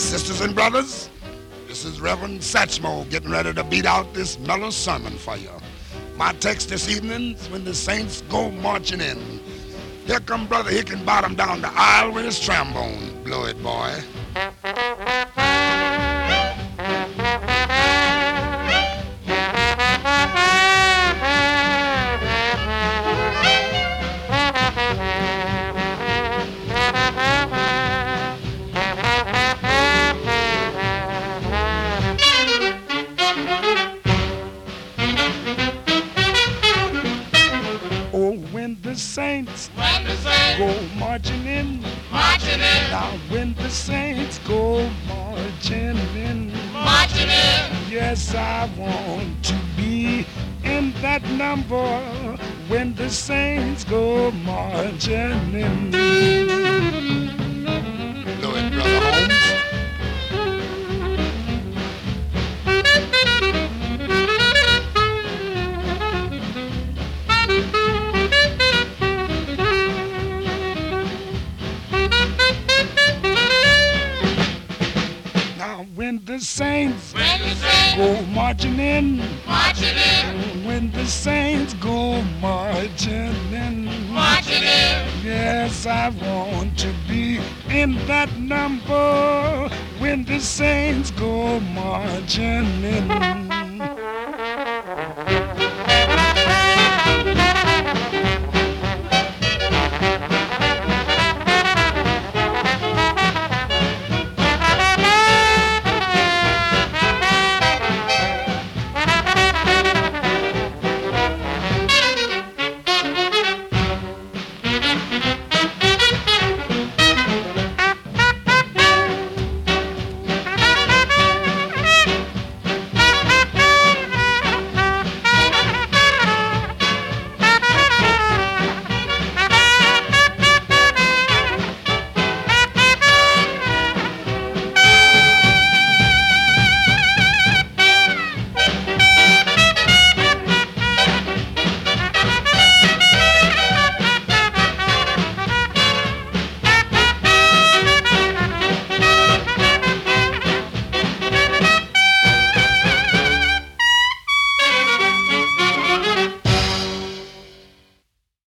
Sisters and brothers, this is Reverend Satchmo getting ready to beat out this mellow sermon for you. My text this evening is when the saints go marching in. Here come Brother Hickenbottom down the aisle with his trombone. Blow it, boy. Saints go marching in, Now when the saints go marching in, yes, I want to be in that number when the saints go marching in. Blow it, Brother Holmes. When the saints go marching in, when the saints go marching in, yes, I want to be in that number when the saints go marching in.